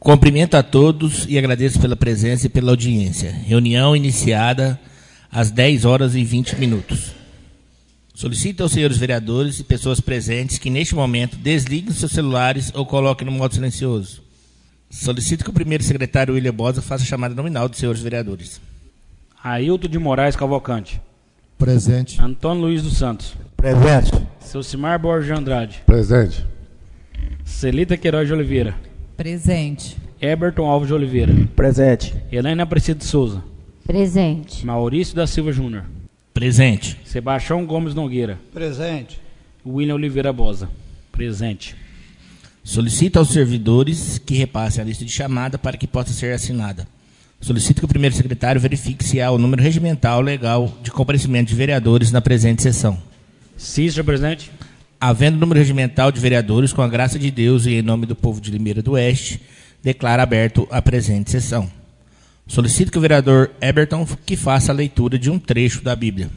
Cumprimento a todos e agradeço pela presença e pela audiência. Reunião iniciada às 10h20. Solicito aos senhores vereadores e pessoas presentes que, neste momento, desliguem seus celulares ou coloquem no modo silencioso. Solicito que o primeiro secretário, William Bosa, faça a chamada nominal dos senhores vereadores. Ailton de Moraes Cavalcante. Presente. Antônio Luiz dos Santos. Presente. Selcimar Borges de Andrade. Presente. Celita Queiroz de Oliveira. Presente. Eberton Alves de Oliveira. Presente. Helena Aparecida de Souza. Presente. Maurício da Silva Júnior. Presente. Sebastião Gomes Nogueira. Presente. William Oliveira Bosa. Presente. Solicito aos servidores que repassem a lista de chamada para que possa ser assinada. Solicito que o primeiro secretário verifique se há o número regimental legal de comparecimento de vereadores na presente sessão. Sim, senhor presidente. Havendo número regimental de vereadores, com a graça de Deus e em nome do povo de Limeira do Oeste, declaro aberto a presente sessão. Solicito que o vereador Eberton que faça a leitura de um trecho da Bíblia.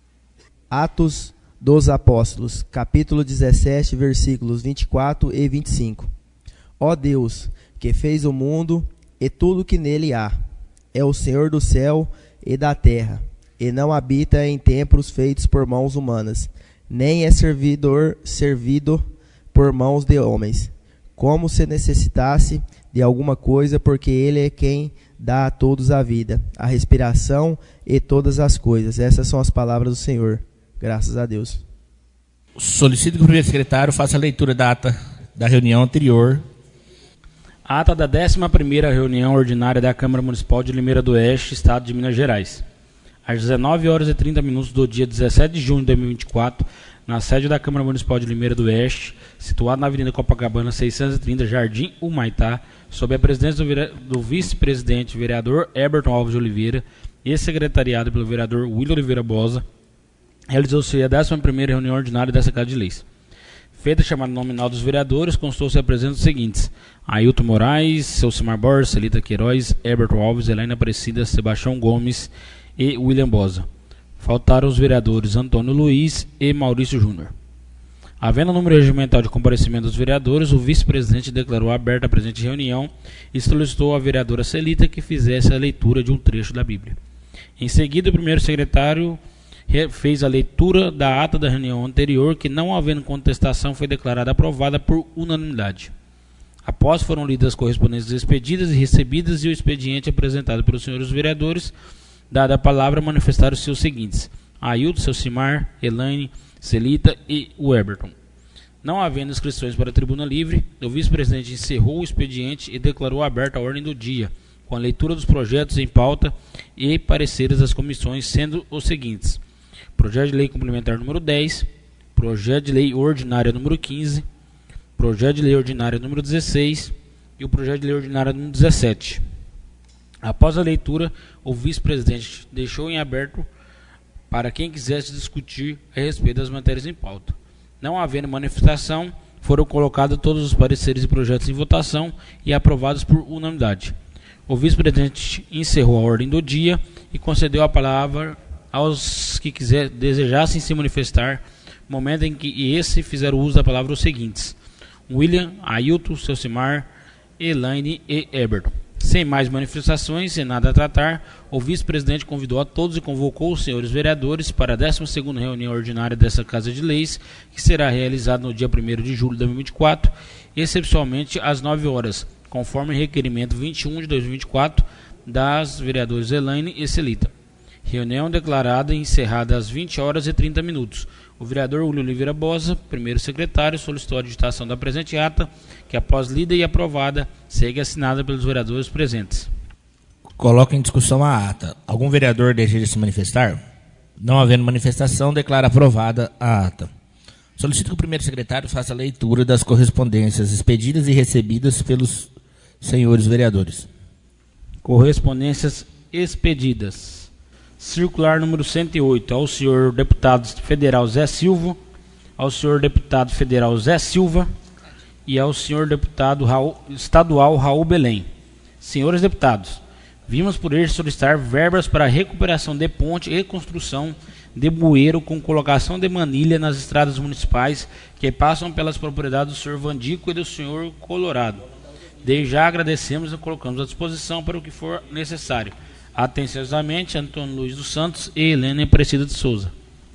Atos dos Apóstolos, capítulo 17, versículos 24 e 25. Ó Deus, que fez o mundo e tudo que nele há, é o Senhor do céu e da terra, e não habita em templos feitos por mãos humanas, nem é servido por mãos de homens, como se necessitasse de alguma coisa, porque ele é quem dá a todos a vida, a respiração e todas as coisas. Essas são as palavras do Senhor. Graças a Deus. Solicito que o primeiro secretário faça a leitura da ata da reunião anterior. Ata da 11ª reunião ordinária da Câmara Municipal de Limeira do Oeste, Estado de Minas Gerais. Às 19h30 do dia 17 de junho de 2024, na sede da Câmara Municipal de Limeira do Oeste, situada na Avenida Copacabana 630, Jardim Humaitá, sob a presidência do vice-presidente vereador Eberton Alves de Oliveira e secretariado pelo vereador William Oliveira Bosa, realizou-se a 11ª reunião ordinária dessa Casa de Leis. Feita a chamada nominal dos vereadores, constou-se a presença dos seguintes: Ailton Moraes, Selcimar Borges, Celita Queiroz, Eberton Alves, Helena Aparecida, Sebastião Gomes e William Bosa. Faltaram os vereadores Antônio Luiz e Maurício Júnior. Havendo número regimental de comparecimento dos vereadores, o vice-presidente declarou aberta a presente reunião e solicitou à vereadora Celita que fizesse a leitura de um trecho da Bíblia. Em seguida, o primeiro secretário fez a leitura da ata da reunião anterior, que, não havendo contestação, foi declarada aprovada por unanimidade. Após foram lidas as correspondências expedidas e recebidas e o expediente apresentado pelos senhores vereadores, dada a palavra, manifestaram-se os seguintes: Ailton, Selcimar, Elaine, Celita e o Eberton. Não havendo inscrições para a tribuna livre, o vice-presidente encerrou o expediente e declarou aberta a ordem do dia, com a leitura dos projetos em pauta e pareceres das comissões, sendo os seguintes: Projeto de Lei Complementar número 10, Projeto de Lei Ordinária número 15, Projeto de Lei Ordinária número 16 e o Projeto de Lei Ordinária número 17. Após a leitura, o vice-presidente deixou em aberto para quem quisesse discutir a respeito das matérias em pauta. Não havendo manifestação, foram colocados todos os pareceres e projetos em votação e aprovados por unanimidade. O vice-presidente encerrou a ordem do dia e concedeu a palavra aos que desejassem se manifestar, momento em que esse fizeram uso da palavra os seguintes: William, Ailton, Selcimar, Elaine e Eberton. Sem mais manifestações e nada a tratar, o vice-presidente convidou a todos e convocou os senhores vereadores para a 12ª reunião ordinária dessa Casa de Leis, que será realizada no dia 1º de julho de 2024, excepcionalmente às 9 horas, conforme requerimento 21 de 2024 das vereadoras Elaine e Celita. Reunião declarada e encerrada às 20h30. O vereador William Oliveira Bosa, primeiro secretário, solicitou a digitação da presente ata, que após lida e aprovada, segue assinada pelos vereadores presentes. Coloca em discussão a ata. Algum vereador deseja se manifestar? Não havendo manifestação, declara aprovada a ata. Solicito que o primeiro secretário faça a leitura das correspondências expedidas e recebidas pelos senhores vereadores. Correspondências expedidas. Circular número 108, ao senhor deputado federal Zé Silva, ao senhor deputado federal Zé Silva e ao senhor deputado estadual Raul Belém. Senhores deputados, vimos por eles solicitar verbas para recuperação de ponte e construção de bueiro com colocação de manilha nas estradas municipais que passam pelas propriedades do senhor Vandico e do senhor Colorado, Desde já agradecemos e colocamos à disposição para o que for necessário. Atenciosamente, Antônio Luiz dos Santos e Helena Aparecida de Souza.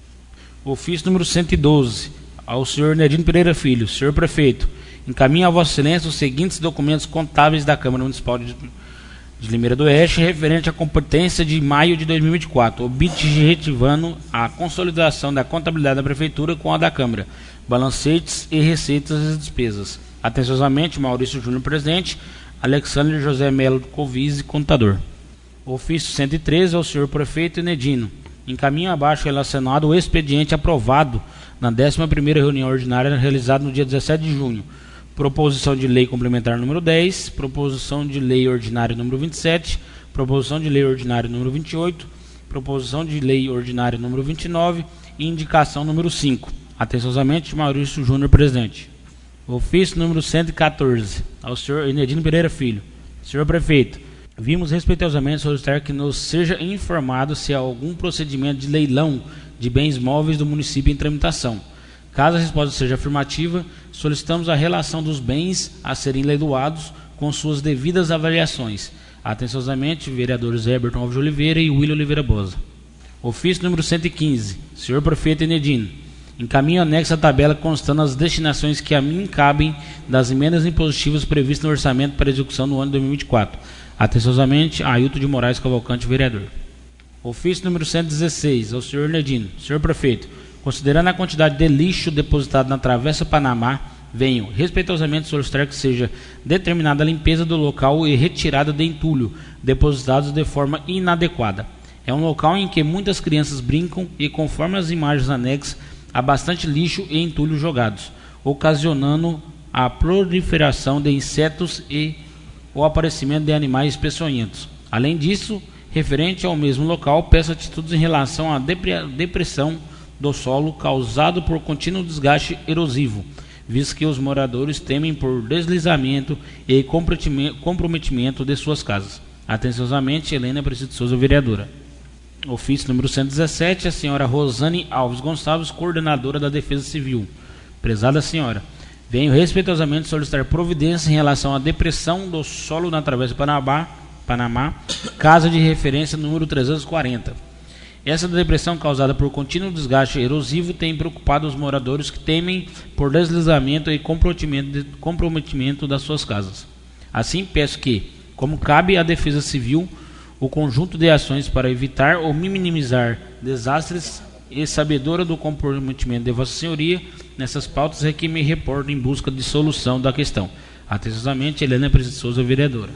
Ofício número 112, ao senhor Nedino Pereira Filho. Senhor Prefeito, encaminho a Vossa Excelência os seguintes documentos contábeis da Câmara Municipal de Limeira do Oeste, referente à competência de maio de 2024, objetivando a consolidação da contabilidade da Prefeitura com a da Câmara, balancetes e receitas e despesas. Atenciosamente, Maurício Júnior, presidente, Alexandre José Melo Covise, contador. Ofício 113 ao senhor Prefeito Nedino. Encaminho abaixo relacionado o expediente aprovado na 11ª reunião ordinária realizada no dia 17 de junho. Proposição de lei complementar número 10, proposição de lei ordinária número 27, proposição de lei ordinária número 28, proposição de lei ordinária número 29 e indicação número 5. Atenciosamente, Maurício Júnior, presidente. Ofício número 114, ao senhor Nedino Pereira Filho. Senhor Prefeito, vimos respeitosamente solicitar que nos seja informado se há algum procedimento de leilão de bens móveis do município em tramitação. Caso a resposta seja afirmativa, solicitamos a relação dos bens a serem leiloados com suas devidas avaliações. Atenciosamente, vereadores Heberton Alves de Oliveira e William Oliveira Bosa. Ofício número 115, senhor Prefeito Nedino. Encaminho anexo à tabela constando as destinações que a mim cabem das emendas impositivas previstas no orçamento para execução no ano de 2024. Atenciosamente, Ailton de Moraes Cavalcante, vereador. Ofício número 116, ao senhor Nedino. Senhor Prefeito, considerando a quantidade de lixo depositado na Travessa Panamá, venho respeitosamente solicitar que seja determinada a limpeza do local e retirada de entulho depositados de forma inadequada. É um local em que muitas crianças brincam e, conforme as imagens anexas, há bastante lixo e entulho jogados, ocasionando a proliferação de insetos e o aparecimento de animais peçonhentos. Além disso, referente ao mesmo local, peço atitudes em relação à depressão do solo causado por contínuo desgaste erosivo, visto que os moradores temem por deslizamento e comprometimento de suas casas. Atenciosamente, Helena Aparecida de Souza, vereadora. Ofício número 117, a senhora Rosane Alves Gonçalves, coordenadora da Defesa Civil. Prezada senhora, venho respeitosamente solicitar providência em relação à depressão do solo na Travessa Panamá, casa de referência número 340. Essa depressão causada por contínuo desgaste erosivo tem preocupado os moradores que temem por deslizamento e comprometimento das suas casas. Assim, peço que, como cabe à Defesa Civil, o conjunto de ações para evitar ou minimizar desastres e sabedora do comprometimento de Vossa Senhoria nessas pautas é que me reporto em busca de solução da questão. Atenciosamente, Helena Aparecida de Souza, vereadora.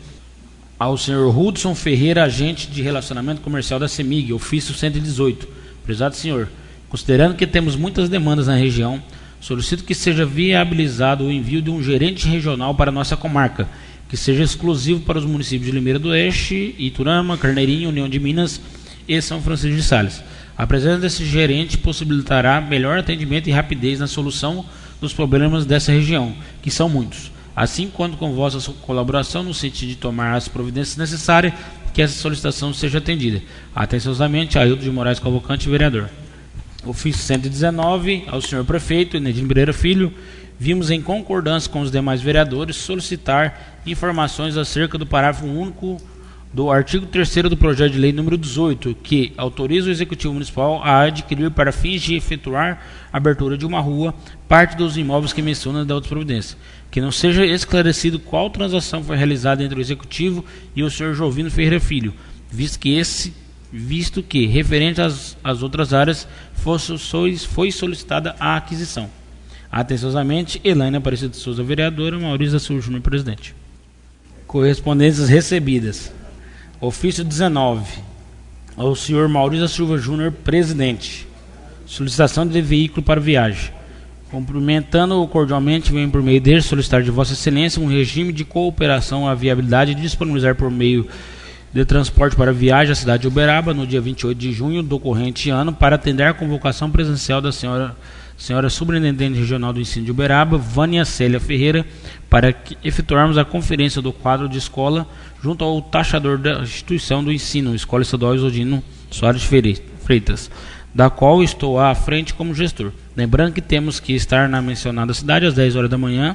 Ao senhor Hudson Ferreira, agente de relacionamento comercial da CEMIG, ofício 118. Prezado senhor, considerando que temos muitas demandas na região, solicito que seja viabilizado o envio de um gerente regional para nossa comarca, que seja exclusivo para os municípios de Limeira do Oeste, Iturama, Carneirinho, União de Minas e São Francisco de Sales. A presença desse gerente possibilitará melhor atendimento e rapidez na solução dos problemas dessa região, que são muitos. Assim, conto com vossa colaboração no sentido de tomar as providências necessárias que essa solicitação seja atendida. Atenciosamente, Ailton de Moraes Cavalcante, vereador. Ofício 119, ao senhor Prefeito Nedino Pereira Filho. Vimos, em concordância com os demais vereadores, solicitar informações acerca do parágrafo único do artigo 3º do projeto de lei número 18, que autoriza o Executivo Municipal a adquirir para fins de efetuar a abertura de uma rua parte dos imóveis que menciona da outra providência. Que não seja esclarecido qual transação foi realizada entre o Executivo e o senhor Jovino Ferreira Filho, visto que referente às outras áreas, foi solicitada a aquisição. Atenciosamente, Elaine Aparecida de Souza, vereadora, Maurício da Silva Júnior, presidente. Correspondências recebidas. Ofício 19, ao senhor Maurício da Silva Júnior, presidente. Solicitação de veículo para viagem. Cumprimentando-o cordialmente, venho por meio dele solicitar de Vossa Excelência um regime de cooperação à viabilidade de disponibilizar por meio de transporte para viagem à cidade de Uberaba no dia 28 de junho do corrente ano para atender a convocação presencial da senhora Superintendente Regional do Ensino de Uberaba, Vânia Célia Ferreira, para que efetuarmos a conferência do quadro de escola junto ao taxador da instituição do ensino, Escola Estadual Isodino Soares Freitas, da qual estou à frente como gestor. Lembrando que temos que estar na mencionada cidade às 10 horas da manhã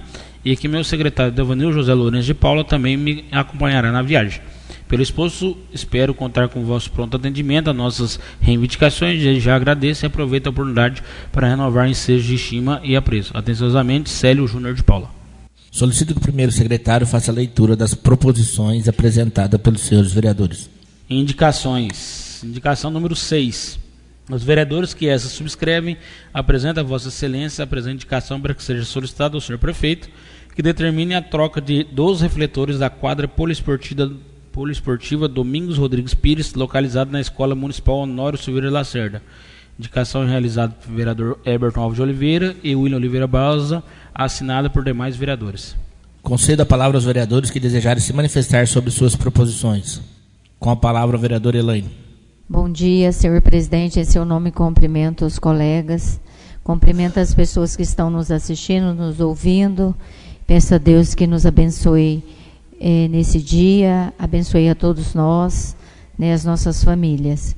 e que meu secretário Devanil José Lourenço de Paula também me acompanhará na viagem. Pelo exposto, espero contar com o vosso pronto atendimento a nossas reivindicações. Já agradeço e aproveito a oportunidade para renovar ensejos de estima e apreço. Atenciosamente, Célio Júnior de Paula. Solicito que o primeiro secretário faça a leitura das proposições apresentadas pelos senhores vereadores. Indicações. Indicação número 6. Os vereadores que essa subscrevem apresentam a Vossa Excelência a presente indicação para que seja solicitado ao senhor prefeito que determine a troca de 12 refletores da quadra poliesportiva Domingos Rodrigues Pires, localizada na Escola Municipal Honório Silveira Lacerda. Indicação realizada pelo vereador Eberton Alves de Oliveira e William Oliveira Balza, assinada por demais vereadores. Concedo a palavra aos vereadores que desejarem se manifestar sobre suas proposições. Com a palavra, o vereador Elaine. Bom dia, senhor presidente. Em seu nome, cumprimento os colegas, cumprimento as pessoas que estão nos assistindo, nos ouvindo. Peço a Deus que nos abençoe nesse dia, abençoe a todos nós, né, as nossas famílias.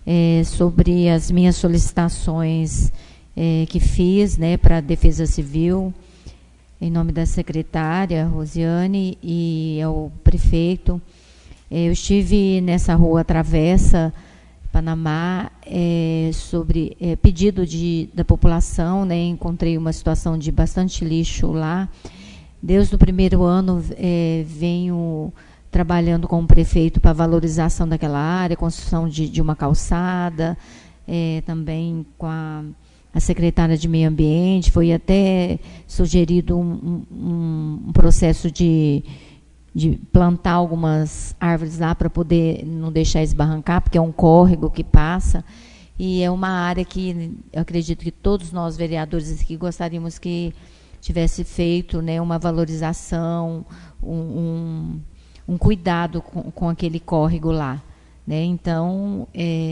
Sobre as minhas solicitações que fiz, né, para a Defesa Civil, em nome da secretária Rosiane e ao prefeito, eu estive nessa rua Travessa Panamá, sobre pedido da população, né, encontrei uma situação de bastante lixo lá. Desde o primeiro ano venho trabalhando com o prefeito para valorização daquela área, construção de uma calçada, também com a secretária de Meio Ambiente. Foi até sugerido um processo de plantar algumas árvores lá para poder não deixar esbarrancar, porque é um córrego que passa, e é uma área que eu acredito que todos nós vereadores aqui gostaríamos que tivesse feito, né, uma valorização, um cuidado com aquele córrego lá, né? Então,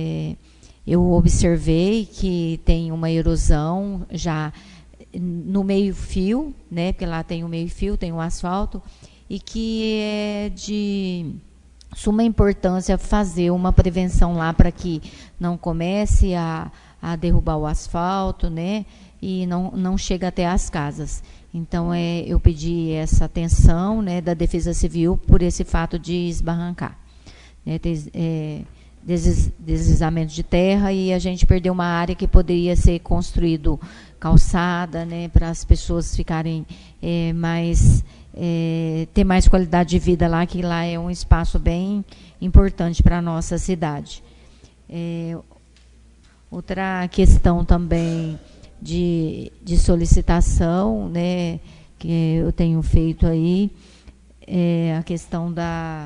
eu observei que tem uma erosão já no meio-fio, né, porque lá tem o meio-fio, tem o asfalto, e que é de suma importância fazer uma prevenção lá para que não comece a derrubar o asfalto, né, e não chega até as casas. Então, eu pedi essa atenção, né, da Defesa Civil por esse fato de esbarrancar, né, deslizamento de terra, e a gente perdeu uma área que poderia ser construído calçada, né, para as pessoas ficarem ter mais qualidade de vida lá, que lá é um espaço bem importante para a nossa cidade. Outra questão também de solicitação, né, que eu tenho feito aí, é a questão da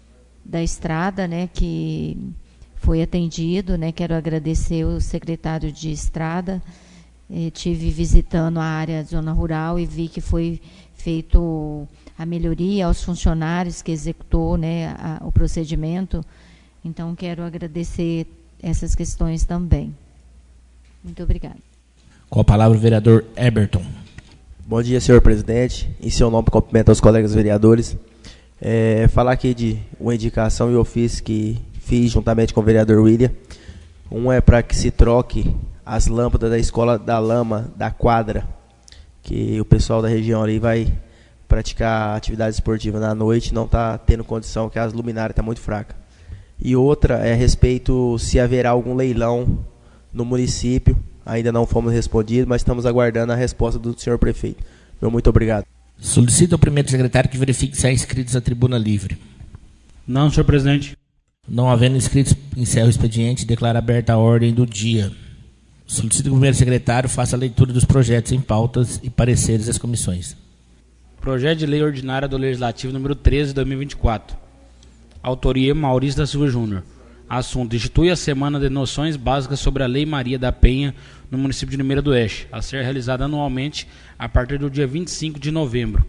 estrada, né, que foi atendido, né. Quero agradecer o secretário de estrada. Tive visitando a área de zona rural e vi que foi feito a melhoria aos funcionários que executou, né, o procedimento. Então, quero agradecer essas questões também. Muito obrigada. Com a palavra, o vereador Eberton. Bom dia, senhor presidente. Em seu nome, cumprimento aos colegas vereadores. Falar aqui de uma indicação e ofício que fiz juntamente com o vereador William. Um é para que se troque as lâmpadas da Escola da Lama, da quadra, que o pessoal da região ali vai praticar atividade esportiva na noite, não está tendo condição, porque as luminárias estão muito fracas. E outra é a respeito se haverá algum leilão no município. Ainda não fomos respondidos, mas estamos aguardando a resposta do senhor prefeito. Meu muito obrigado. Solicito ao primeiro secretário que verifique se há inscritos à tribuna livre. Não, senhor presidente. Não havendo inscritos, encerro o expediente e declaro aberta a ordem do dia. Solicito que o primeiro secretário faça a leitura dos projetos em pautas e pareceres das comissões. Projeto de Lei Ordinária do Legislativo número 13 de 2024. Autoria Maurício da Silva Júnior. Assunto: institui a Semana de Noções Básicas sobre a Lei Maria da Penha no município de Limeira do Oeste, a ser realizada anualmente a partir do dia 25 de novembro.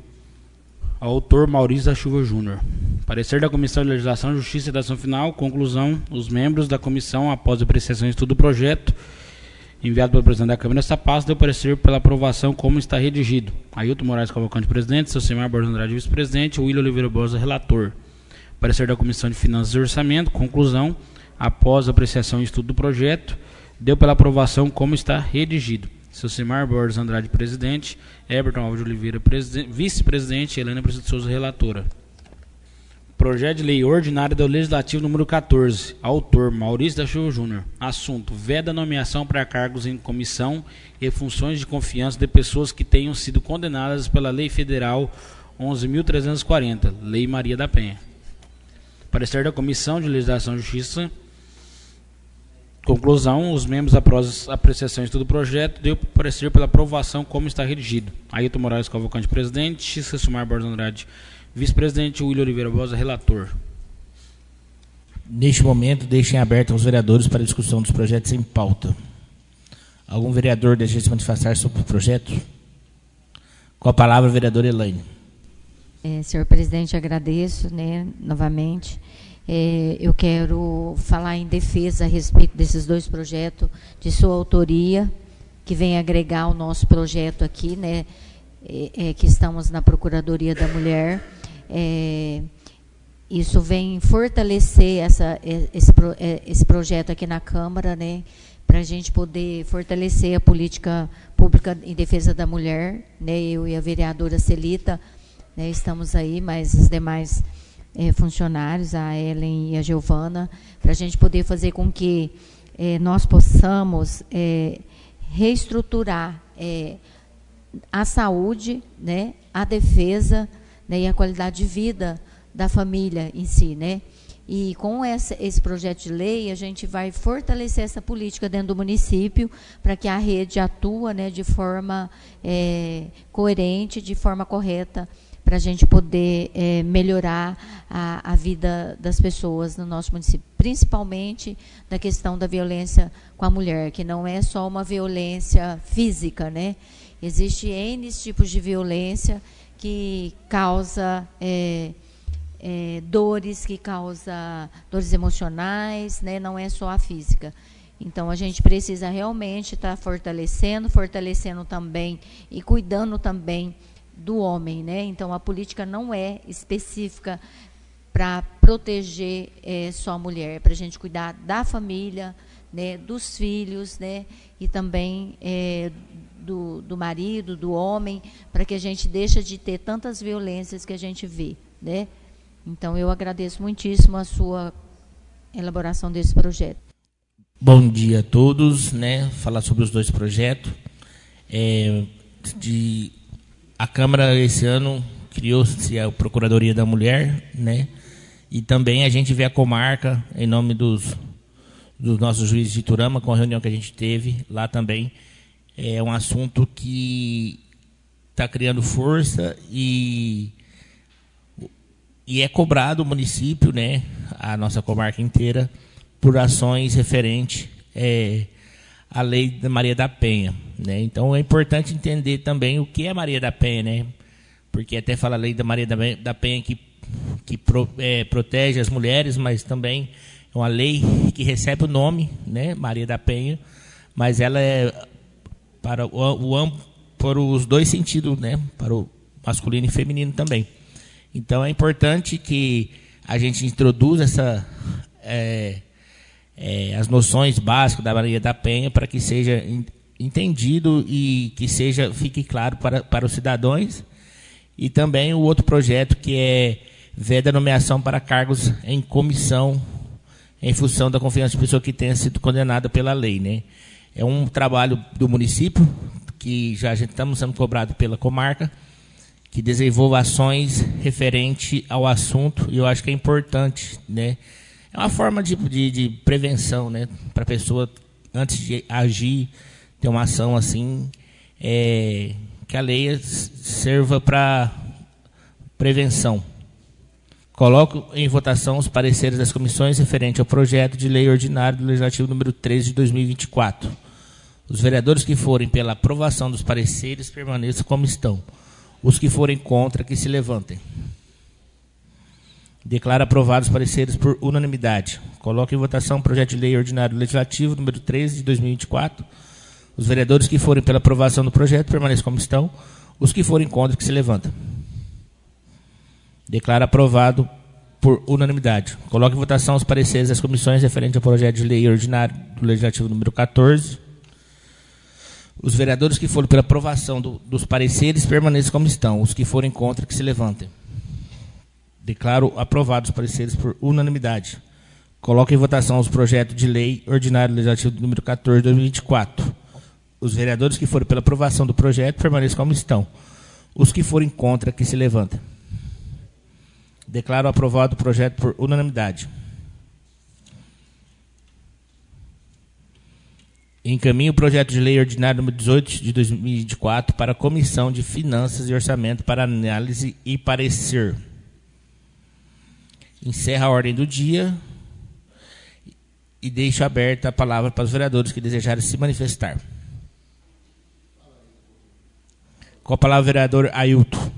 Autor Maurício da Silva Júnior. Parecer da Comissão de Legislação, Justiça e Redação Final. Conclusão: os membros da comissão, após a apreciação e estudo do projeto enviado pelo presidente da Câmara nesta pasta, deu parecer pela aprovação como está redigido. Ailton Moraes Cavalcante, presidente. Selcimar Borges Andrade, vice-presidente. William Oliveira Bosa, relator. Parecer da Comissão de Finanças e Orçamento. Conclusão: após a apreciação e estudo do projeto, deu pela aprovação como está redigido. Silcimar Borges Andrade, presidente. Eberton Alves de Oliveira, vice-presidente. Helena Priscila de Souza, relatora. Projeto de lei ordinária do Legislativo número 14. Autor, Maurício da Silva Júnior. Assunto, veda nomeação para cargos em comissão e funções de confiança de pessoas que tenham sido condenadas pela Lei Federal 11.340, Lei Maria da Penha. Parecer da Comissão de Legislação e Justiça. Conclusão, os membros, após apreciação de todo o projeto, deu parecer pela aprovação como está redigido. Ailton Moraes Cavalcante, presidente. Silcimar Borges Andrade, vice-presidente. William Oliveira Bosa, relator. Neste momento, deixem aberto aos vereadores para a discussão dos projetos em pauta. Algum vereador deseja se manifestar sobre o projeto? Com a palavra, a vereadora Elaine. Senhor presidente, agradeço, novamente. Eu quero falar em defesa a respeito desses dois projetos de sua autoria, que vem agregar o nosso projeto aqui, que estamos na Procuradoria da Mulher. Isso vem fortalecer esse projeto aqui na Câmara, para a gente poder fortalecer a política pública em defesa da mulher. Eu e a vereadora Celita, estamos aí, mas os demais funcionários, a Ellen e a Giovana, para a gente poder fazer com que nós possamos reestruturar a saúde, a defesa, e a qualidade de vida da família em si, E com esse projeto de lei, a gente vai fortalecer essa política dentro do município, para que a rede atue, de forma coerente, de forma correta, para a gente poder melhorar a vida das pessoas no nosso município, principalmente da questão da violência com a mulher, que não é só uma violência física, Existe N tipos de violência que causa dores, que causa dores emocionais, não é só a física. Então, a gente precisa realmente estar fortalecendo também e cuidando também do homem, Então, a política não é específica para proteger só a mulher, para a gente cuidar da família, dos filhos, e também do marido, do homem, para que a gente deixe de ter tantas violências que a gente vê, Então, eu agradeço muitíssimo a sua elaboração desse projeto. Bom dia a todos, Falar sobre os dois projetos. A Câmara, esse ano, criou-se a Procuradoria da Mulher, E também a gente vê a comarca, em nome dos nossos juízes de Iturama, com a reunião que a gente teve lá também. É um assunto que está criando força e é cobrado o município, a nossa comarca inteira, por ações referentes à Lei da Maria da Penha. Então, é importante entender também o que é Maria da Penha, porque até fala a Lei da Maria da Penha que protege as mulheres, mas também é uma lei que recebe o nome, Maria da Penha, mas ela é para os dois sentidos, para o masculino e feminino também. Então, é importante que a gente introduza as noções básicas da Maria da Penha para que seja entendido e que fique claro para os cidadãos. E também o outro projeto, que é veda nomeação para cargos em comissão em função da confiança de pessoa que tenha sido condenada pela lei, É um trabalho do município, que já estamos sendo cobrado pela comarca, que desenvolva ações referente ao assunto, e eu acho que é importante, É uma forma de prevenção, para a pessoa, antes de agir, ter uma ação assim, que a lei serva para prevenção. Coloco em votação os pareceres das comissões referente ao projeto de lei ordinário do Legislativo número 13 de 2024. Os vereadores que forem pela aprovação dos pareceres permaneçam como estão. Os que forem contra, que se levantem. Declaro aprovados os pareceres por unanimidade. Coloco em votação o projeto de lei ordinário do Legislativo número 13 de 2024. Os vereadores que forem pela aprovação do projeto permaneçam como estão. Os que forem contra, que se levantem. Declaro aprovado por unanimidade. Coloco em votação os pareceres das comissões referentes ao projeto de lei ordinário do Legislativo número 14. Os vereadores que forem pela aprovação dos pareceres permaneçam como estão. Os que forem contra, que se levantem. Declaro aprovados os pareceres por unanimidade. Coloco em votação os projetos de lei ordinário legislativo número 14 de 2024. Os vereadores que forem pela aprovação do projeto permaneçam como estão. Os que forem contra, que se levantem. Declaro aprovado o projeto por unanimidade. Encaminho o projeto de lei ordinário número 18 de 2024 para a Comissão de Finanças e Orçamento para análise e parecer. Encerra a ordem do dia e deixo aberta a palavra para os vereadores que desejarem se manifestar. Com a palavra, o vereador Ailton.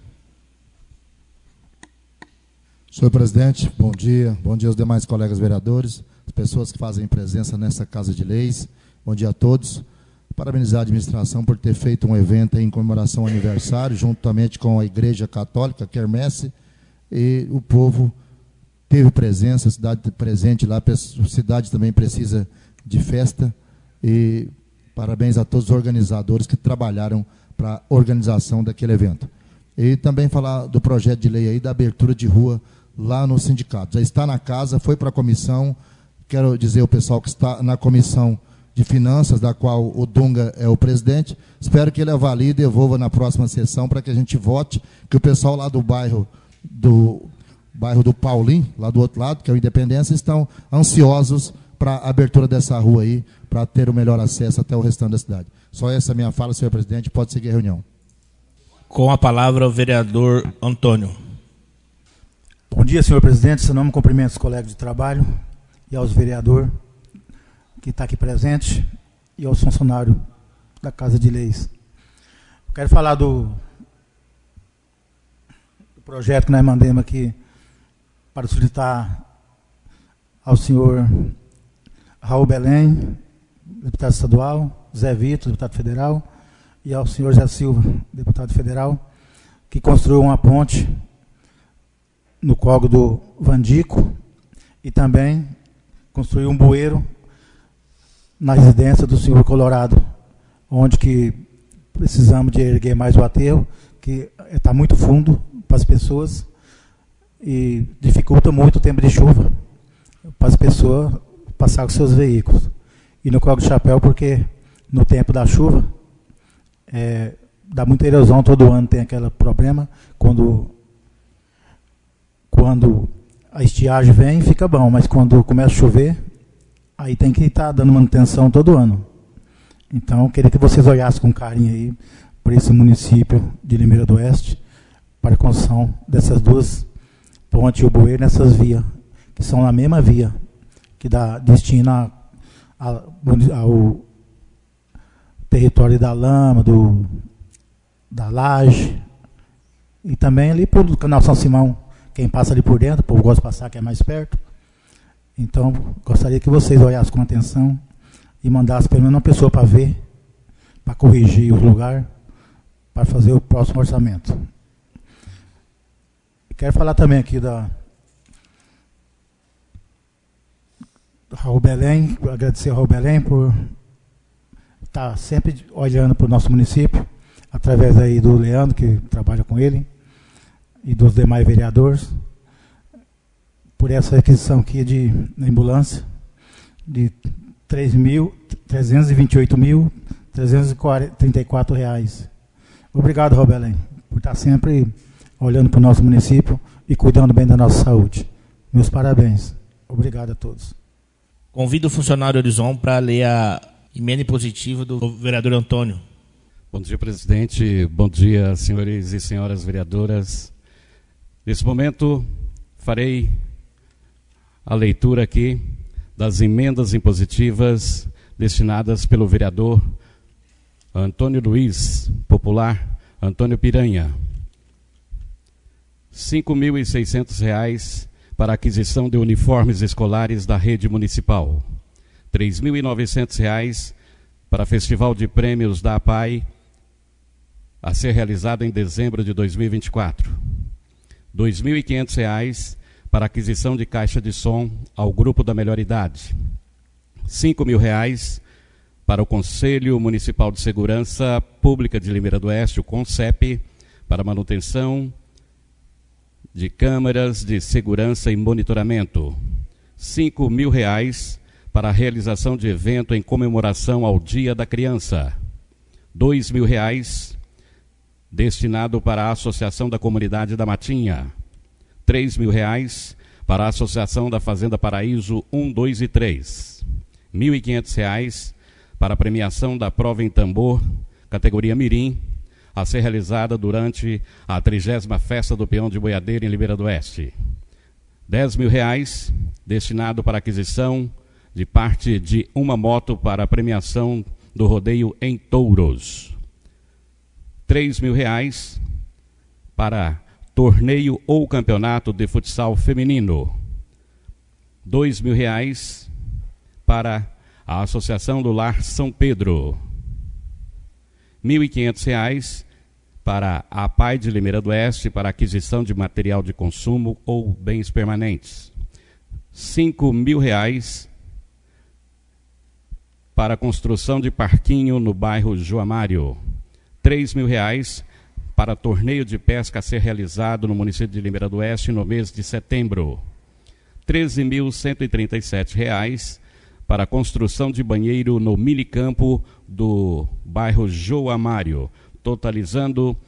Senhor presidente, bom dia. Bom dia aos demais colegas vereadores, as pessoas que fazem presença nessa Casa de Leis. Bom dia a todos. Parabenizar a administração por ter feito um evento em comemoração ao aniversário, juntamente com a Igreja Católica, quermesse, e o povo teve presença, a cidade presente lá, a cidade também precisa de festa, e parabéns a todos os organizadores que trabalharam para a organização daquele evento. E também falar do projeto de lei aí da abertura de rua lá no sindicato. Já está na casa, foi para a comissão. Quero dizer ao pessoal que está na comissão de finanças, da qual o Dunga é o presidente, espero que ele avalie e devolva na próxima sessão para que a gente vote, que o pessoal lá do bairro do Paulim, lá do outro lado, que é o Independência, estão ansiosos para a abertura dessa rua aí, para ter o melhor acesso até o restante da cidade. Só essa é a minha fala, senhor presidente, pode seguir a reunião. Com a palavra o vereador Antônio. Bom dia, senhor presidente. Seu nome, cumprimento os colegas de trabalho e aos vereadores que está aqui presente e aos funcionários da Casa de Leis. Quero falar do projeto que nós mandamos aqui para solicitar ao senhor Raul Belém, deputado estadual, Zé Vitor, deputado federal, e ao senhor Zé Silva, deputado federal, que construiu uma ponte no córrego do Vandico e também construiu um bueiro na residência do senhor Colorado, onde que precisamos de erguer mais o aterro, que está muito fundo para as pessoas e dificulta muito o tempo de chuva para as pessoas passar com seus veículos. E no córrego do Chapéu, porque no tempo da chuva dá muita erosão, todo ano tem aquele problema, quando a estiagem vem, fica bom, mas quando começa a chover, aí tem que estar dando manutenção todo ano. Então, eu queria que vocês olhassem com carinho aí para esse município de Limeira do Oeste, para a construção dessas duas pontes e o bueiro nessas vias, que são na mesma via, que dá destino ao território da Lama, da Laje, e também ali para o Canal São Simão, quem passa ali por dentro, o povo gosta de passar, que é mais perto. Então, gostaria que vocês olhassem com atenção e mandassem pelo menos uma pessoa para ver, para corrigir o lugar, para fazer o próximo orçamento. Quero falar também aqui do Raul Belém, agradecer ao Raul Belém por estar sempre olhando para o nosso município, através aí do Leandro, que trabalha com ele, e dos demais vereadores, por essa aquisição aqui de ambulância de R$ 328.334. Obrigado, Raul Belém, por estar sempre olhando para o nosso município e cuidando bem da nossa saúde. Meus parabéns. Obrigado a todos. Convido o funcionário Horizon para ler a emenda impositiva do vereador Antônio. Bom dia, presidente. Bom dia, senhores e senhoras vereadoras. Nesse momento, farei a leitura aqui das emendas impositivas destinadas pelo vereador Antônio Luiz, popular Antônio Piranha. R$ 5.600 para aquisição de uniformes escolares da rede municipal. R$ 3.900 para Festival de Prêmios da APAI, a ser realizado em dezembro de 2024. R$ 2.500 para aquisição de caixa de som ao grupo da melhor idade. R$ 5.000 para o Conselho Municipal de Segurança Pública de Limeira do Oeste, o CONCEP, para manutenção de câmeras de segurança e monitoramento. R$ 5.000 para a realização de evento em comemoração ao Dia da Criança. R$ 2.000 destinado para a Associação da Comunidade da Matinha. R$ 3.000 para a Associação da Fazenda Paraíso 1, 2 e 3. R$ 1.500 para a premiação da prova em tambor, categoria Mirim, a ser realizada durante a 30ª Festa do Peão de Boiadeiro em Limeira do Oeste. R$ 10.000 destinado para a aquisição de parte de uma moto para a premiação do rodeio em touros. R$ 3.000 para torneio ou campeonato de futsal feminino. R$ 2.000 para a Associação do Lar São Pedro. R$ 1.500 para a APAI de Limeira do Oeste para aquisição de material de consumo ou bens permanentes. R$ 5.000 para a construção de parquinho no bairro Joamário. R$ 3.000 para torneio de pesca a ser realizado no município de Limeira do Oeste no mês de setembro. R$ 13.137 para a construção de banheiro no minicampo do bairro Joamário, totalizando R$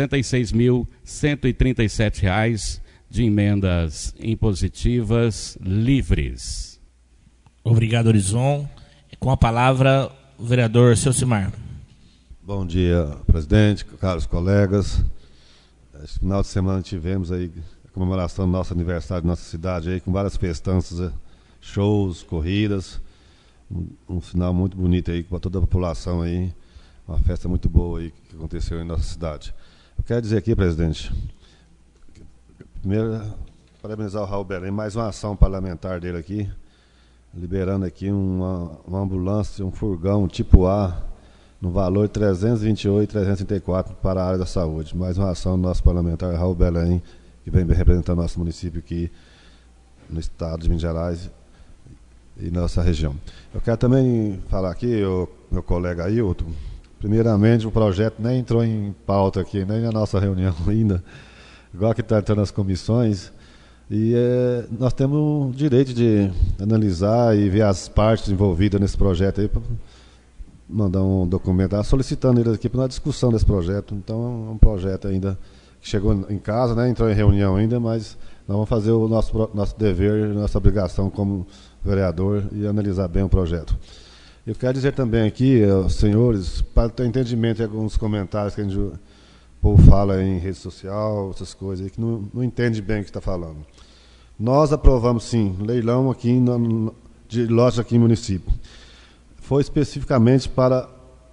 66.137 de emendas impositivas livres. Obrigado, Horizon. Com a palavra, o vereador Celcimar. Bom dia, presidente, caros colegas. Esse final de semana tivemos aí a comemoração do nosso aniversário de nossa cidade aí, com várias festanças, shows, corridas. Um final muito bonito aí para toda a população aí. Uma festa muito boa aí que aconteceu em nossa cidade. Eu quero dizer aqui, presidente, primeiro, parabenizar o Raul Belém, mais uma ação parlamentar dele aqui, liberando aqui uma ambulância, um furgão tipo A, no valor de R$ 328.334 para a área da saúde. Mais uma ação do nosso parlamentar Raul Belém, que vem representando nosso município aqui no estado de Minas Gerais e nossa região. Eu quero também falar aqui, meu colega Ailton, primeiramente o projeto nem entrou em pauta aqui, nem na nossa reunião ainda, igual que está entrando nas comissões, e nós temos o direito de analisar e ver as partes envolvidas nesse projeto aí, para mandar um documento, solicitando eles aqui para uma discussão desse projeto. Então é um projeto ainda que chegou em casa, né, entrou em reunião ainda, mas nós vamos fazer o nosso dever, nossa obrigação como vereador e analisar bem o projeto. Eu quero dizer também aqui, aos senhores, para ter entendimento de alguns comentários que o povo fala em rede social, essas coisas aí, que não entende bem o que está falando. Nós aprovamos, sim, leilão aqui de lotes aqui no município. Foi especificamente para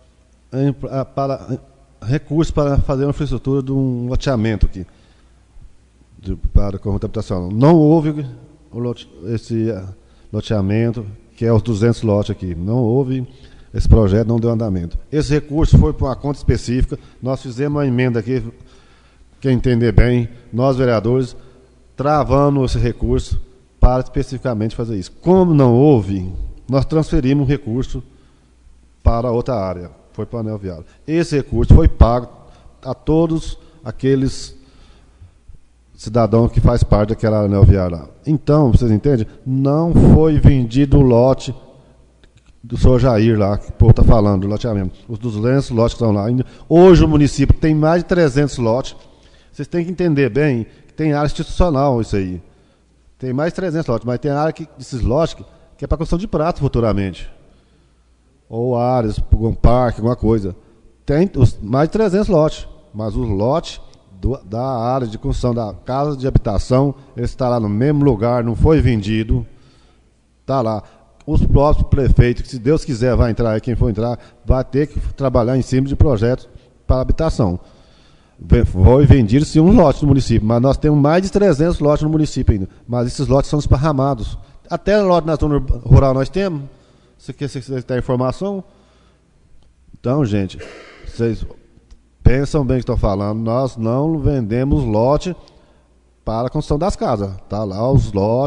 recursos para fazer uma infraestrutura de um loteamento aqui, para a conjunto habitacional. Não houve esse loteamento, que é os 200 lotes aqui. Não houve esse projeto, não deu andamento. Esse recurso foi para uma conta específica. Nós fizemos uma emenda aqui, quem entender bem, nós vereadores, travando esse recurso para especificamente fazer isso. Como não houve, nós transferimos um recurso para outra área, foi para o anel viário. Esse recurso foi pago a todos aqueles cidadãos que faz parte daquela anel viária lá. Então, vocês entendem? Não foi vendido o lote do senhor Jair lá, que o povo está falando, do loteamento. Os 200 lotes que estão lá. Hoje o município tem mais de 300 lotes. Vocês têm que entender bem que tem área institucional isso aí. Tem mais de 300 lotes, mas tem área desses lotes que é para construção de prato futuramente. Ou áreas, um parque, alguma coisa. Tem mais de 300 lotes, mas os lotes da área de construção da casa de habitação, ele está lá no mesmo lugar, não foi vendido, está lá. Os próprios prefeitos, que se Deus quiser vai entrar, quem for entrar, vai ter que trabalhar em cima de projetos para habitação. Foi vendido sim uns lotes no município, mas nós temos mais de 300 lotes no município ainda, mas esses lotes são esparramados. Até lote na zona rural nós temos. Você tem informação? Então, gente, vocês pensam bem o que estou falando. Nós não vendemos lote para a construção das casas. Está lá os lotes,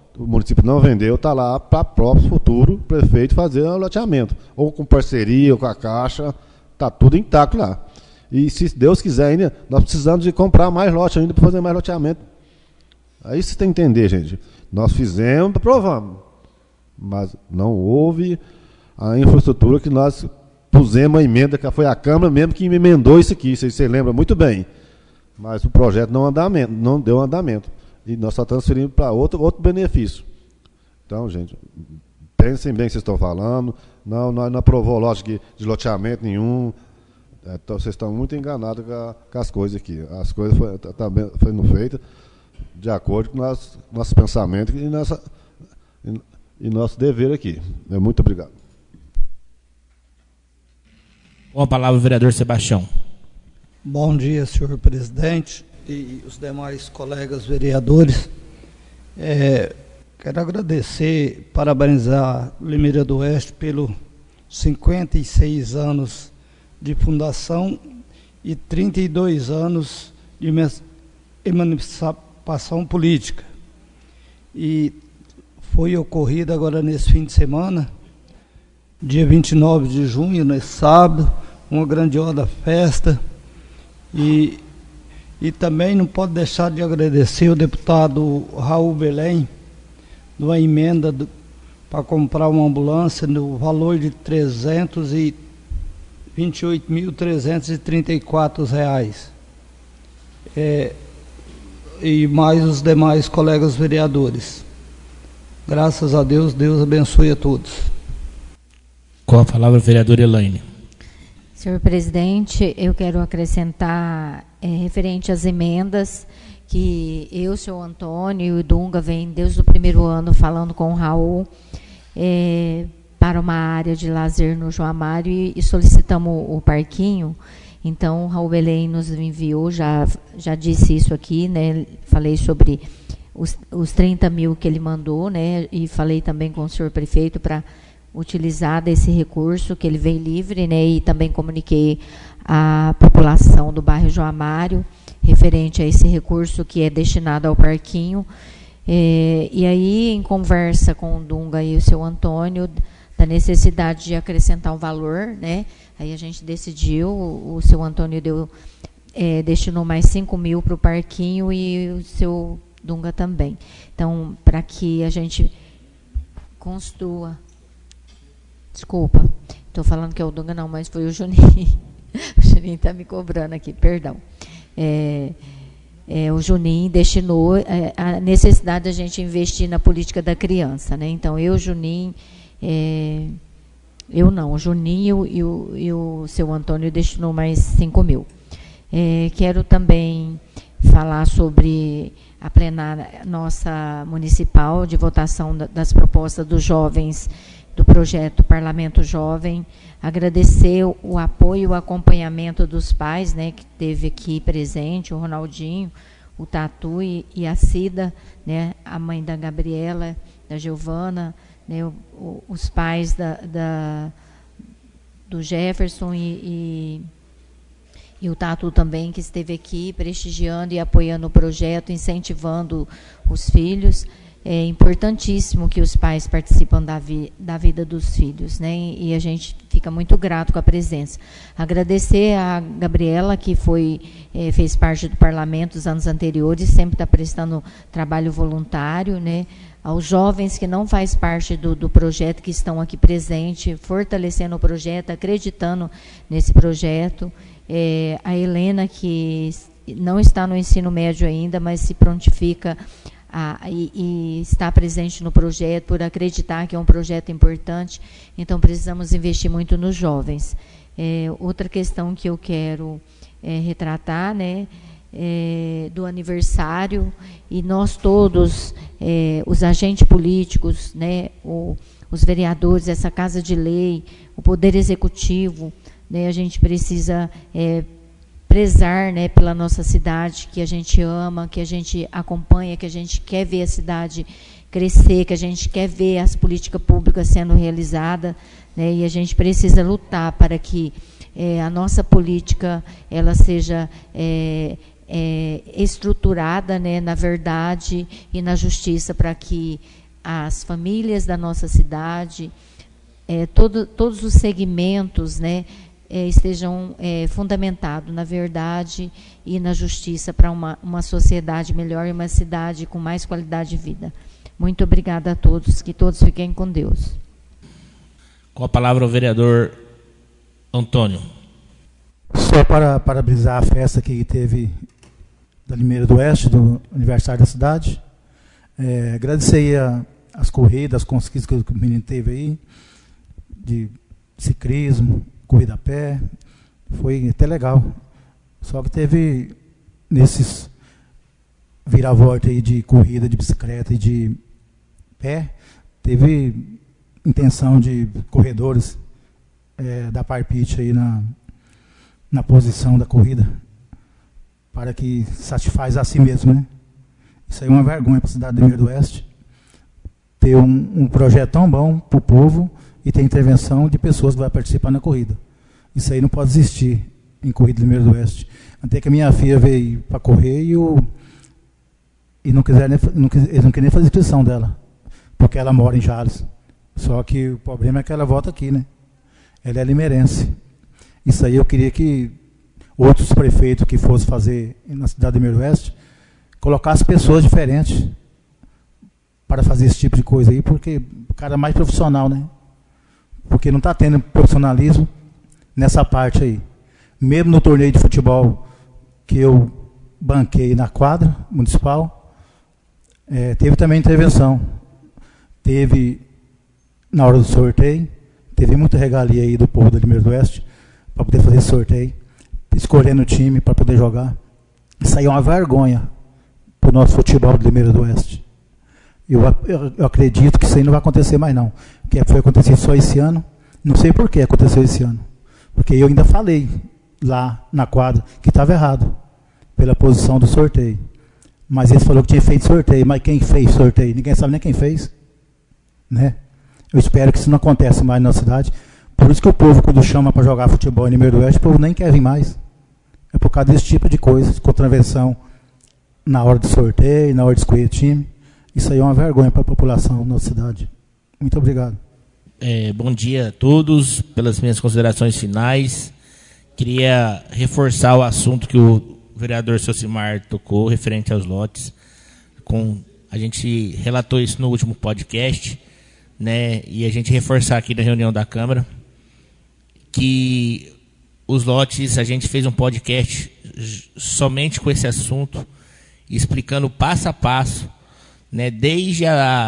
o município não vendeu, está lá para próprio futuro prefeito fazer o loteamento. Ou com parceria, ou com a Caixa, está tudo intacto lá. E se Deus quiser ainda, nós precisamos de comprar mais lote ainda para fazer mais loteamento. Aí você tem que entender, gente. Nós fizemos, aprovamos. Mas não houve a infraestrutura que nós pusemos a emenda, que foi a Câmara mesmo que emendou isso aqui, você lembra muito bem. Mas o projeto não deu andamento. E nós só transferimos para outro benefício. Então, gente, pensem bem o que vocês estão falando. Nós não aprovou lote de loteamento nenhum. Então, vocês estão muito enganados com as coisas aqui. As coisas foram feitas de acordo com nosso pensamento e nosso dever aqui. Muito obrigado. Com a palavra o vereador Sebastião. Bom dia, senhor presidente e os demais colegas vereadores. Quero agradecer, parabenizar Limeira do Oeste pelos 56 anos de fundação e 32 anos de emancipação política. E foi ocorrida agora nesse fim de semana, dia 29 de junho, nesse sábado, uma grandiosa festa. E também não pode deixar de agradecer o deputado Raul Belém, de uma emenda para comprar uma ambulância no valor de R$ 328.334. E mais os demais colegas vereadores. Graças a Deus, Deus abençoe a todos. Com a palavra o vereador Elaine. Senhor presidente, eu quero acrescentar referente às emendas que eu, senhor Antônio e o Dunga vem desde o primeiro ano falando com o Raul para uma área de lazer no João Amaro e solicitamos o parquinho. Então, o Raul Belém nos enviou, já disse isso aqui, né? Falei sobre os 30 mil que ele mandou, né? E falei também com o senhor prefeito para utilizar desse recurso, que ele vem livre, né? E também comuniquei à população do bairro João Amaro, referente a esse recurso que é destinado ao parquinho. E aí, em conversa com o Dunga e o seu Antônio, da necessidade de acrescentar um valor, né? Aí a gente decidiu, o seu Antônio destinou mais 5 mil para o parquinho e o seu Dunga também. Então, para que a gente construa. Desculpa, estou falando que é o Dunga, não, mas foi o Juninho. O Juninho está me cobrando aqui, perdão. O Juninho destinou a necessidade da gente investir na política da criança, né? Então, o Juninho, o Juninho e o seu Antônio destinou mais 5 mil. Quero também falar sobre a plenária nossa municipal de votação das propostas dos jovens do projeto Parlamento Jovem, agradecer o apoio e o acompanhamento dos pais, né, que teve aqui presente, o Ronaldinho, o Tatu e a Cida, né, a mãe da Gabriela, da Giovana, né, os pais do Jefferson e o Tatu também, que esteve aqui prestigiando e apoiando o projeto, incentivando os filhos. É importantíssimo que os pais participam da vida dos filhos, né? E a gente fica muito grato com a presença. Agradecer a Gabriela, que fez parte do parlamento nos anos anteriores, sempre está prestando trabalho voluntário, né? Aos jovens que não fazem parte do projeto, que estão aqui presentes, fortalecendo o projeto, acreditando nesse projeto. A Helena, que não está no ensino médio ainda, mas se prontifica e está presente no projeto, por acreditar que é um projeto importante. Então, precisamos investir muito nos jovens. Outra questão que eu quero retratar, né, do aniversário, e nós todos, os agentes políticos, né, os vereadores, essa Casa de Lei, o Poder Executivo, né, a gente precisa prezar, né, pela nossa cidade, que a gente ama, que a gente acompanha, que a gente quer ver a cidade crescer, que a gente quer ver as políticas públicas sendo realizadas, né, e a gente precisa lutar para que a nossa política ela seja estruturada, né, na verdade e na justiça, para que as famílias da nossa cidade, todos os segmentos, né, estejam fundamentados na verdade e na justiça, para uma sociedade melhor e uma cidade com mais qualidade de vida. Muito obrigada a todos, que todos fiquem com Deus. Com a palavra o vereador Antônio. Só para parabenizar a festa que teve da Limeira do Oeste, do aniversário da cidade. Agradecer aí as corridas, as conquistas que o menino teve aí, de ciclismo, corrida a pé. Foi até legal. Só que teve, nesses vira-volta aí de corrida, de bicicleta e de pé, teve intenção de corredores da Parpite aí na posição da corrida, para que satisfaz a si mesmo, né? Isso aí é uma vergonha para a cidade de Limeira do Oeste, ter um projeto tão bom para o povo e ter intervenção de pessoas que vão participar na corrida. Isso aí não pode existir em corrida de Limeira do Oeste. Até que a minha filha veio para correr e não quiser eles não querem nem fazer inscrição dela, porque ela mora em Jales. Só que o problema é que ela volta aqui, né? Ela é limeirense. Isso aí eu queria que outros prefeitos que fossem fazer na cidade de Limeira do Oeste colocassem pessoas diferentes para fazer esse tipo de coisa aí, porque o cara é mais profissional, né? Porque não está tendo profissionalismo nessa parte aí. Mesmo no torneio de futebol que eu banquei na quadra municipal, teve também intervenção. Teve, na hora do sorteio, teve muita regalia aí do povo da Limeira do Oeste para poder fazer esse sorteio, escolhendo o time para poder jogar. Isso aí é uma vergonha para o nosso futebol de Limeira do Oeste. Eu acredito que isso aí não vai acontecer mais não. Que foi acontecer só esse ano. Não sei por que aconteceu esse ano. Porque eu ainda falei lá na quadra que estava errado pela posição do sorteio. Mas ele falou que tinha feito sorteio. Mas quem fez sorteio? Ninguém sabe nem quem fez. Né? Eu espero que isso não aconteça mais na cidade. Por isso que o povo, quando chama para jogar futebol em Limeira do Oeste, o povo nem quer vir mais. É por causa desse tipo de coisa, contravenção na hora do sorteio, na hora de escolher time. Isso aí é uma vergonha para a população da nossa cidade. Muito obrigado. Bom dia a todos. Pelas minhas considerações finais, queria reforçar o assunto que o vereador Socimar tocou, referente aos lotes. A gente relatou isso no último podcast, né? E a gente reforçar aqui na reunião da Câmara que os lotes, a gente fez um podcast somente com esse assunto, explicando passo a passo, né? Desde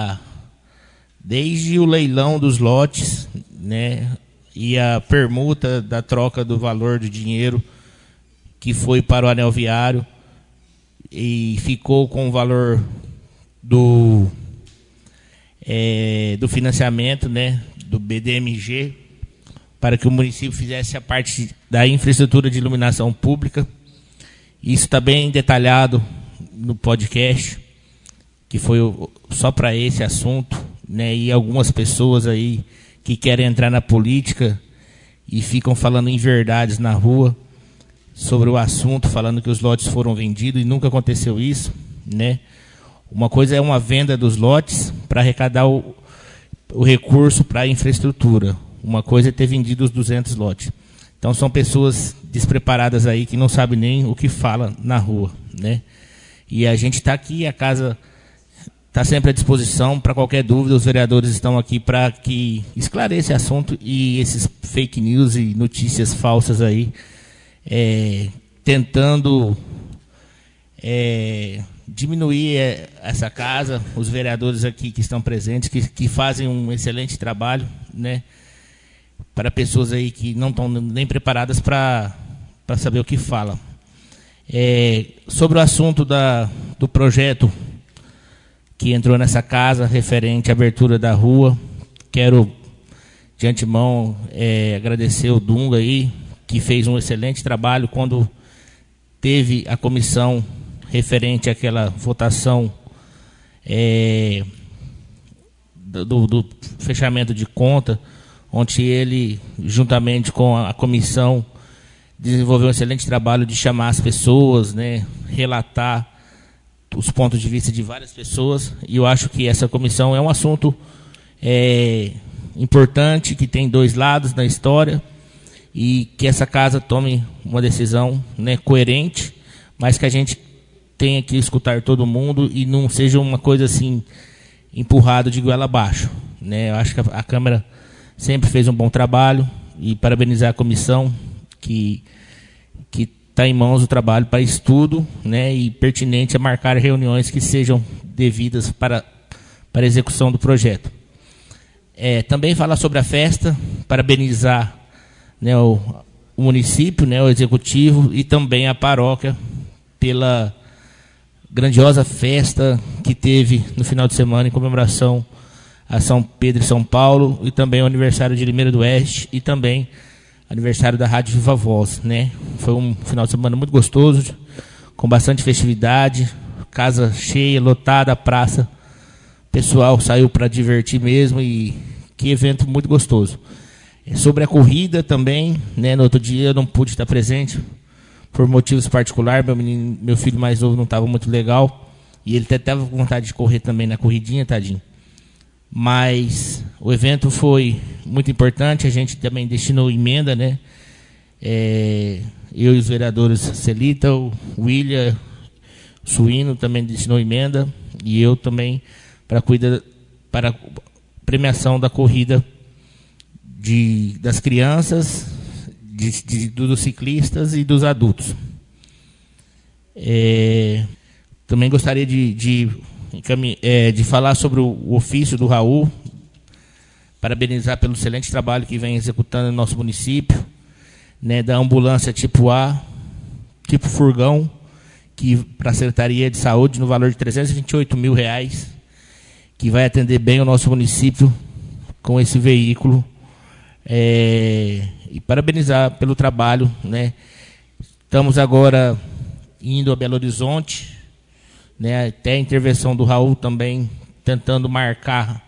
o leilão dos lotes, né, e a permuta da troca do valor do dinheiro que foi para o anel viário e ficou com o valor do financiamento, né, do BDMG, para que o município fizesse a parte da infraestrutura de iluminação pública. Isso está bem detalhado no podcast, que foi só para esse assunto, né? E algumas pessoas aí que querem entrar na política e ficam falando inverdades na rua sobre o assunto, falando que os lotes foram vendidos, e nunca aconteceu isso, né? Uma coisa é uma venda dos lotes para arrecadar o recurso para a infraestrutura. Uma coisa é ter vendido os 200 lotes. Então são pessoas despreparadas aí que não sabem nem o que fala na rua, né? E a gente está aqui, a casa está sempre à disposição para qualquer dúvida. Os vereadores estão aqui para que esclareça esse assunto e esses fake news e notícias falsas aí, tentando diminuir essa casa. Os vereadores aqui que estão presentes, que fazem um excelente trabalho, né, para pessoas aí que não estão nem preparadas para saber o que falam. Sobre o assunto do projeto que entrou nessa casa, referente à abertura da rua, quero de antemão agradecer o Dunga aí, que fez um excelente trabalho quando teve a comissão referente àquela votação do fechamento de conta, onde ele, juntamente com a comissão, desenvolveu um excelente trabalho de chamar as pessoas, né, relatar os pontos de vista de várias pessoas, e eu acho que essa comissão é um assunto importante, que tem dois lados na história, e que essa casa tome uma decisão, né, coerente, mas que a gente tenha que escutar todo mundo e não seja uma coisa assim empurrado de goela abaixo, né? Eu acho que a Câmara sempre fez um bom trabalho, e parabenizar a comissão que está em mãos o trabalho para estudo, né, e pertinente a marcar reuniões que sejam devidas para a execução do projeto. Também falar sobre a festa, parabenizar, né, o município, né, o executivo e também a paróquia pela grandiosa festa que teve no final de semana em comemoração a São Pedro e São Paulo, e também o aniversário de Limeira do Oeste, e também aniversário da Rádio Viva Voz, né? Foi um final de semana muito gostoso, com bastante festividade, casa cheia, lotada, praça. O pessoal saiu para divertir mesmo, e que evento muito gostoso. Sobre a corrida também, né? No outro dia eu não pude estar presente por motivos particulares. Meu filho mais novo não estava muito legal, e ele até estava com vontade de correr também na corridinha, tadinho. Mas o evento foi muito importante, a gente também destinou emenda, né? Eu e os vereadores Celita, o William, o Suíno também destinou emenda, e eu também para a premiação da corrida das crianças, dos ciclistas e dos adultos. Também gostaria de falar sobre o ofício do Raul, parabenizar pelo excelente trabalho que vem executando no nosso município, né, da ambulância tipo A, tipo furgão, que para a Secretaria de Saúde, no valor de R$328 mil, que vai atender bem o nosso município com esse veículo, e parabenizar pelo trabalho, né. Estamos agora indo a Belo Horizonte, né, até a intervenção do Raul também, tentando marcar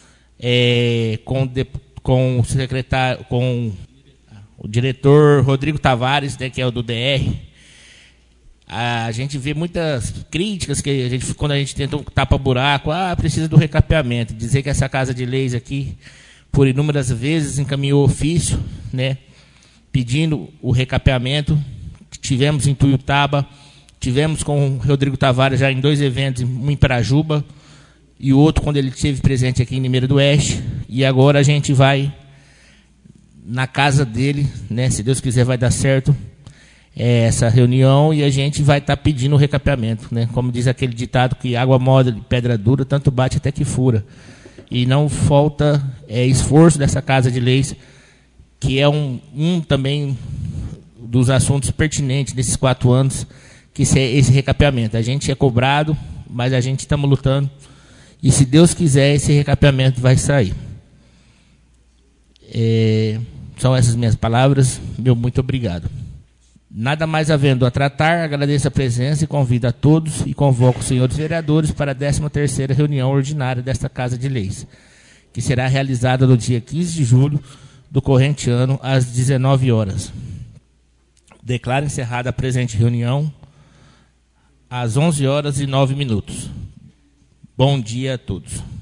com o secretário, com o diretor Rodrigo Tavares, né, que é o do DR. A gente vê muitas críticas que quando a gente tenta tapa buraco, precisa do recapeamento. Dizer que essa Casa de Leis aqui, por inúmeras vezes, encaminhou ofício, né, pedindo o recapeamento. Tivemos em Tuiutaba, tivemos com o Rodrigo Tavares já em 2 eventos, um em Parajuba e o outro quando ele esteve presente aqui em Limeira do Oeste. E agora a gente vai na casa dele, né, se Deus quiser vai dar certo essa reunião, e a gente vai estar pedindo o recapeamento, né? Como diz aquele ditado, que água mole de pedra dura, tanto bate até que fura. E não falta esforço dessa Casa de Leis, que é um também dos assuntos pertinentes desses 4 anos, que é esse recapeamento. A gente é cobrado, mas a gente estamos lutando, e se Deus quiser, esse recapeamento vai sair. São essas minhas palavras. Meu muito obrigado. Nada mais havendo a tratar, agradeço a presença e convido a todos e convoco os senhores vereadores para a 13ª reunião ordinária desta Casa de Leis, que será realizada no dia 15 de julho do corrente ano, às 19 horas. Declaro encerrada a presente reunião às 11h09. Bom dia a todos.